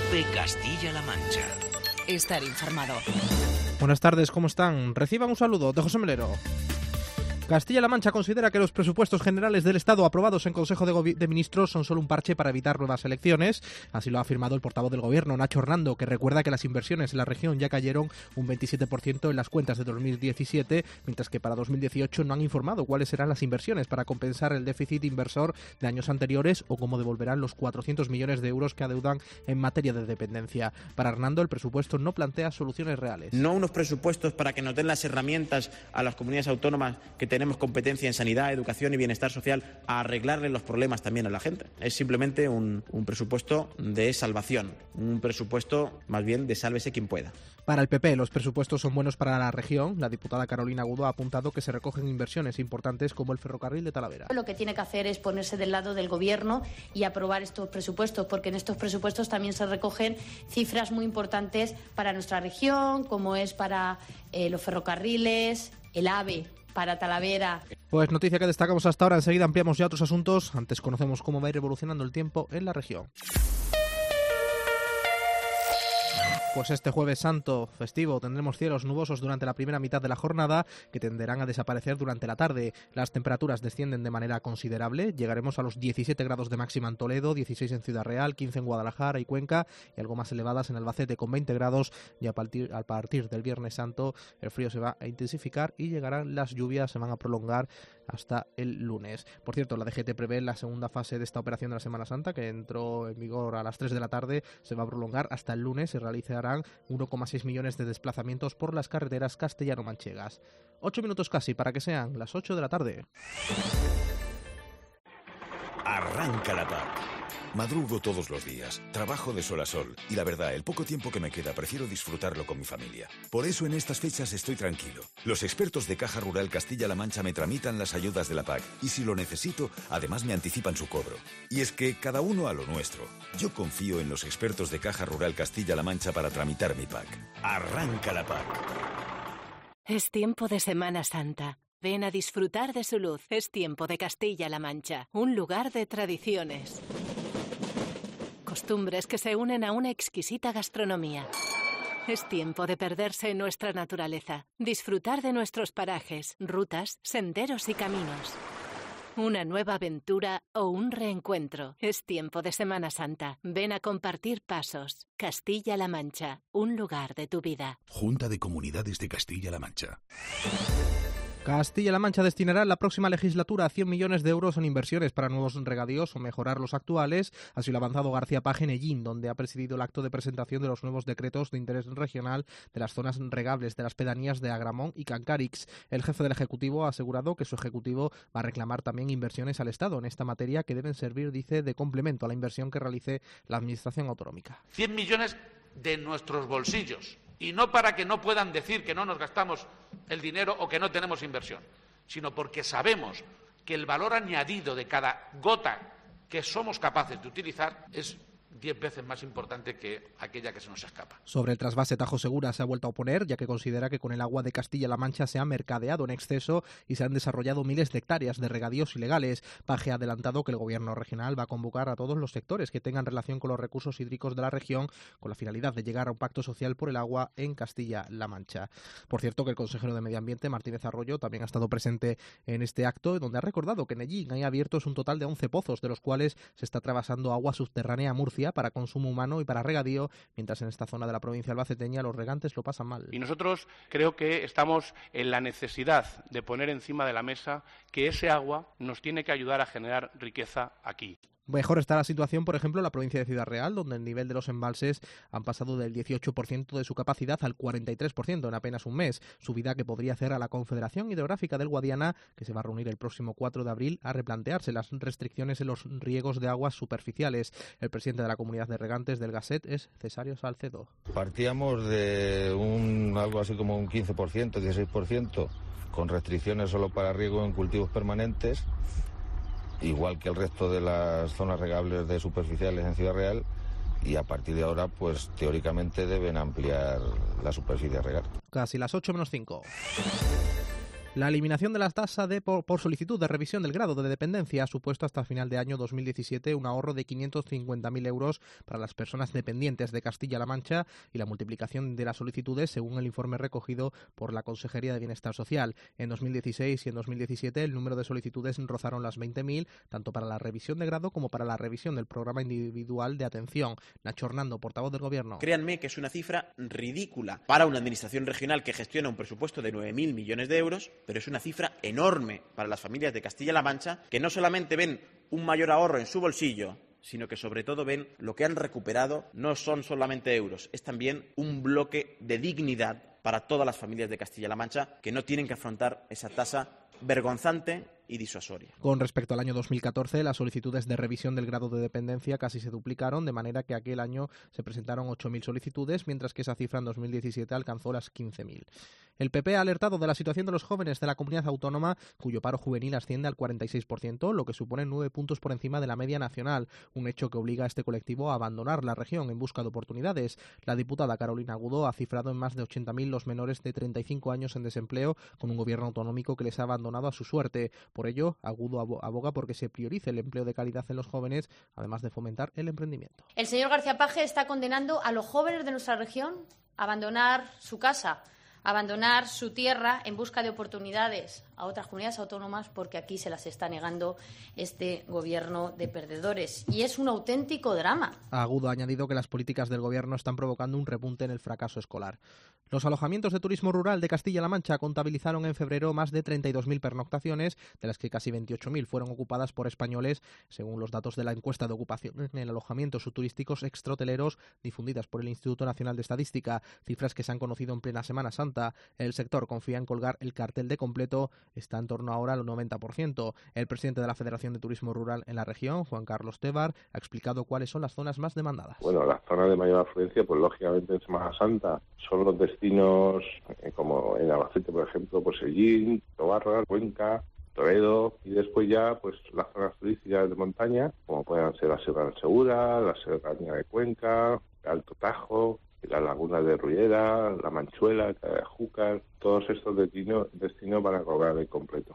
COPE Castilla-La Mancha. Estar informado. Buenas tardes, ¿cómo están? Reciban un saludo de José Melero. Castilla-La Mancha considera que los presupuestos generales del Estado aprobados en Consejo de Ministros son solo un parche para evitar nuevas elecciones. Así lo ha afirmado el portavoz del Gobierno, Nacho Hernando, que recuerda que las inversiones en la región ya cayeron un 27% en las cuentas de 2017, mientras que para 2018 no han informado cuáles serán las inversiones para compensar el déficit inversor de años anteriores o cómo devolverán los 400 millones de euros que adeudan en materia de dependencia. Para Hernando, el presupuesto no plantea soluciones reales. No unos presupuestos para que nos den las herramientas a las comunidades autónomas que tenemos competencia en sanidad, educación y bienestar social a arreglarle los problemas también a la gente. Es simplemente un presupuesto de salvación, un presupuesto más bien de sálvese quien pueda. Para el PP, los presupuestos son buenos para la región. La diputada Carolina Agudo ha apuntado que se recogen inversiones importantes como el ferrocarril de Talavera. Lo que tiene que hacer es ponerse del lado del Gobierno y aprobar estos presupuestos, porque en estos presupuestos también se recogen cifras muy importantes para nuestra región, como es para los ferrocarriles, el AVE para Talavera. Pues noticia que destacamos hasta ahora. Enseguida ampliamos ya otros asuntos. Antes conocemos cómo va a ir evolucionando el tiempo en la región. Pues este Jueves Santo festivo tendremos cielos nubosos durante la primera mitad de la jornada que tenderán a desaparecer durante la tarde. Las temperaturas descienden de manera considerable. Llegaremos a los 17 grados de máxima en Toledo, 16 en Ciudad Real, 15 en Guadalajara y Cuenca y algo más elevadas en Albacete con 20 grados. Y a partir del Viernes Santo el frío se va a intensificar y llegarán las lluvias, se van a prolongar hasta el lunes. Por cierto, la DGT prevé la segunda fase de esta operación de la Semana Santa, que entró en vigor a las 3 de la tarde, se va a prolongar hasta el lunes. Se realizarán 1,6 millones de desplazamientos por las carreteras castellano-manchegas. 8 minutos casi para que sean las 8 de la tarde. Arranca la PAC. Madrugo todos los días, trabajo de sol a sol y la verdad, el poco tiempo que me queda prefiero disfrutarlo con mi familia. Por eso en estas fechas estoy tranquilo. Los expertos de Caja Rural Castilla-La Mancha me tramitan las ayudas de la PAC y si lo necesito, además me anticipan su cobro. Y es que cada uno a lo nuestro. Yo confío en los expertos de Caja Rural Castilla-La Mancha para tramitar mi PAC. Arranca la PAC. Es tiempo de Semana Santa. Ven a disfrutar de su luz. Es tiempo de Castilla-La Mancha, un lugar de tradiciones. Costumbres que se unen a una exquisita gastronomía. Es tiempo de perderse en nuestra naturaleza, disfrutar de nuestros parajes, rutas, senderos y caminos. Una nueva aventura o un reencuentro. Es tiempo de Semana Santa. Ven a compartir pasos. Castilla-La Mancha, un lugar de tu vida. Junta de Comunidades de Castilla-La Mancha. Castilla-La Mancha destinará en la próxima legislatura 100 millones de euros en inversiones para nuevos regadíos o mejorar los actuales. Así lo ha avanzado García Page en Ellín, donde ha presidido el acto de presentación de los nuevos decretos de interés regional de las zonas regables de las pedanías de Agramón y Cancarix. El jefe del Ejecutivo ha asegurado que su Ejecutivo va a reclamar también inversiones al Estado en esta materia que deben servir, dice, de complemento a la inversión que realice la Administración autonómica. 100 millones de nuestros bolsillos. Y no para que no puedan decir que no nos gastamos el dinero o que no tenemos inversión, sino porque sabemos que el valor añadido de cada gota que somos capaces de utilizar es 10 veces más importante que aquella que se nos escapa. Sobre el trasvase Tajo Segura se ha vuelto a oponer, ya que considera que con el agua de Castilla-La Mancha se ha mercadeado en exceso y se han desarrollado miles de hectáreas de regadíos ilegales. Page ha adelantado que el gobierno regional va a convocar a todos los sectores que tengan relación con los recursos hídricos de la región con la finalidad de llegar a un pacto social por el agua en Castilla-La Mancha. Por cierto, que el consejero de Medio Ambiente, Martínez Arroyo, también ha estado presente en este acto, donde ha recordado que en Ellín hay abiertos un total de 11 pozos, de los cuales se está trasvasando agua subterránea a Murcia para consumo humano y para regadío, mientras en esta zona de la provincia albaceteña los regantes lo pasan mal. Y nosotros creo que estamos en la necesidad de poner encima de la mesa que ese agua nos tiene que ayudar a generar riqueza aquí. Mejor está la situación, por ejemplo, en la provincia de Ciudad Real, donde el nivel de los embalses han pasado del 18% de su capacidad al 43% en apenas un mes, subida que podría hacer a la Confederación Hidrográfica del Guadiana, que se va a reunir el próximo 4 de abril a replantearse las restricciones en los riegos de aguas superficiales. El presidente de la Comunidad de Regantes del Gasset es Cesario Salcedo. Partíamos de algo así como un 15%, 16%, con restricciones solo para riego en cultivos permanentes, igual que el resto de las zonas regables de superficiales en Ciudad Real, y a partir de ahora, pues teóricamente deben ampliar la superficie a regar. Casi las 8 menos 5. La eliminación de la tasa por solicitud de revisión del grado de dependencia ha supuesto hasta final de año 2017 un ahorro de 550.000 euros para las personas dependientes de Castilla-La Mancha y la multiplicación de las solicitudes según el informe recogido por la Consejería de Bienestar Social. En 2016 y en 2017 el número de solicitudes rozaron las 20.000, tanto para la revisión de grado como para la revisión del programa individual de atención. Nacho Hernando, portavoz del Gobierno. Créanme que es una cifra ridícula para una administración regional que gestiona un presupuesto de 9.000 millones de euros, pero es una cifra enorme para las familias de Castilla-La Mancha, que no solamente ven un mayor ahorro en su bolsillo, sino que sobre todo ven lo que han recuperado no son solamente euros, es también un bloque de dignidad para todas las familias de Castilla-La Mancha que no tienen que afrontar esa tasa vergonzante y disuasoria. Con respecto al año 2014, las solicitudes de revisión del grado de dependencia casi se duplicaron, de manera que aquel año se presentaron 8.000 solicitudes, mientras que esa cifra en 2017 alcanzó las 15.000. El PP ha alertado de la situación de los jóvenes de la comunidad autónoma, cuyo paro juvenil asciende al 46%, lo que supone 9 puntos por encima de la media nacional, un hecho que obliga a este colectivo a abandonar la región en busca de oportunidades. La diputada Carolina Agudo ha cifrado en más de 80.000 los menores de 35 años en desempleo, con un gobierno autonómico que les ha abandonado a su suerte. Por ello, Agudo aboga porque se priorice el empleo de calidad en los jóvenes, además de fomentar el emprendimiento. El señor García Page está condenando a los jóvenes de nuestra región a abandonar su casa, a abandonar su tierra en busca de oportunidades a otras comunidades autónomas, porque aquí se las está negando este gobierno de perdedores. Y es un auténtico drama. Agudo ha añadido que las políticas del gobierno están provocando un repunte en el fracaso escolar. Los alojamientos de turismo rural de Castilla-La Mancha contabilizaron en febrero más de 32.000 pernoctaciones, de las que casi 28.000 fueron ocupadas por españoles, según los datos de la encuesta de ocupación en alojamientos turísticos extrahoteleros difundidas por el Instituto Nacional de Estadística, cifras que se han conocido en plena Semana Santa. El sector confía en colgar el cartel de completo, está en torno ahora al 90%. El presidente de la Federación de Turismo Rural en la región, Juan Carlos Tebar, ha explicado cuáles son las zonas más demandadas. Bueno, las zonas de mayor afluencia, pues lógicamente en Semana Santa son los destinos como en Albacete, por ejemplo, pues Sellín, Tobarra, Cuenca, Toledo, y después ya pues las zonas turísticas de montaña, como puedan ser la Sierra del Segura, la Serranía de Cuenca, el Alto Tajo, las lagunas de Rullera, la Manchuela, Júcar, todos estos destinos van a cobrar el completo.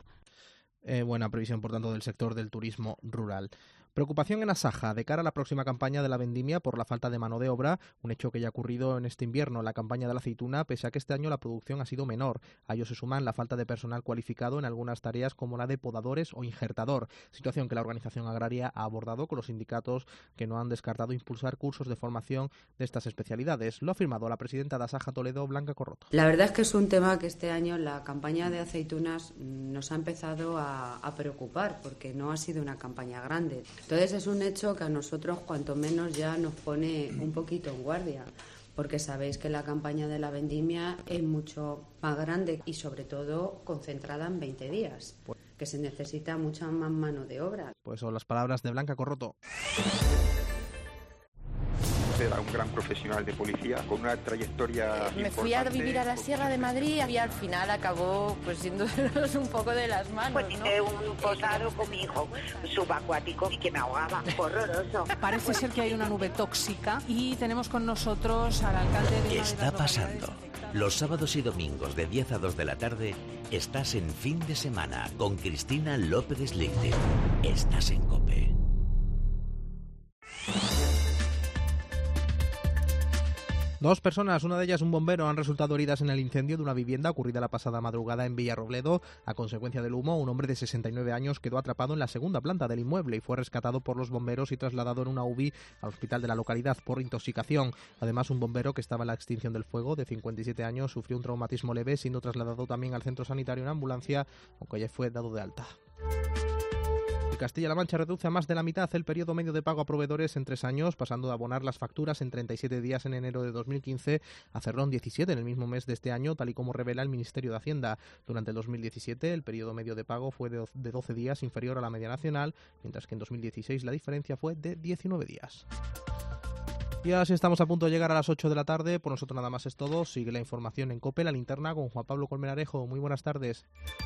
Buena previsión, por tanto, del sector del turismo rural. Preocupación en Asaja de cara a la próxima campaña de la vendimia por la falta de mano de obra, un hecho que ya ha ocurrido en este invierno en la campaña de la aceituna, pese a que este año la producción ha sido menor. A ello se suman la falta de personal cualificado en algunas tareas como la de podadores o injertador, situación que la organización agraria ha abordado con los sindicatos, que no han descartado impulsar cursos de formación de estas especialidades. Lo ha afirmado la presidenta de Asaja Toledo, Blanca Corroto. La verdad es que es un tema que este año la campaña de aceitunas nos ha empezado a preocupar, porque no ha sido una campaña grande. Entonces es un hecho que a nosotros cuanto menos ya nos pone un poquito en guardia, porque sabéis que la campaña de la vendimia es mucho más grande y sobre todo concentrada en 20 días, que se necesita mucha más mano de obra. Pues son las palabras de Blanca Corroto. Era un gran profesional de policía con una trayectoria Me fui a vivir a la Sierra de Madrid y al final acabó pues yéndonos un poco de las manos, pues hice un posado con mi hijo subacuático y que me ahogaba, horroroso. Parece ser que hay una nube tóxica y tenemos con nosotros al alcalde de... ¿Qué está pasando? Los sábados y domingos de 10 a 2 de la tarde estás en Fin de Semana con Cristina López Slichting. Estás en COPE. Dos personas, una de ellas un bombero, han resultado heridas en el incendio de una vivienda ocurrida la pasada madrugada en Villarrobledo. A consecuencia del humo, un hombre de 69 años quedó atrapado en la segunda planta del inmueble y fue rescatado por los bomberos y trasladado en una UBI al hospital de la localidad por intoxicación. Además, un bombero que estaba en la extinción del fuego, de 57 años, sufrió un traumatismo leve, siendo trasladado también al centro sanitario en ambulancia, aunque ya fue dado de alta. Castilla-La Mancha reduce a más de la mitad el periodo medio de pago a proveedores en 3 años, pasando de abonar las facturas en 37 días en enero de 2015 a hacerlo en 17 en el mismo mes de este año, tal y como revela el Ministerio de Hacienda. Durante el 2017 el periodo medio de pago fue de 12 días, inferior a la media nacional, mientras que en 2016 la diferencia fue de 19 días. Y así estamos a punto de llegar a las 8 de la tarde. Por nosotros nada más es todo. Sigue la información en COPE, la linterna, con Juan Pablo Colmenarejo. Muy buenas tardes.